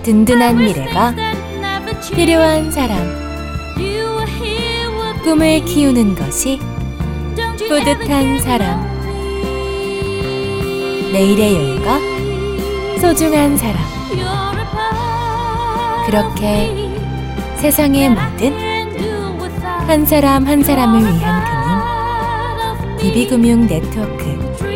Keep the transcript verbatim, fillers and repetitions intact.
든든한 미래가 필요한 사람. 꿈을 키우는 것이 뿌듯한 사람. 내일의 열과 소중한 사람. 그렇게 세상의 모든 한 사람 한 사람을 위한 금융 비비금융 네트워크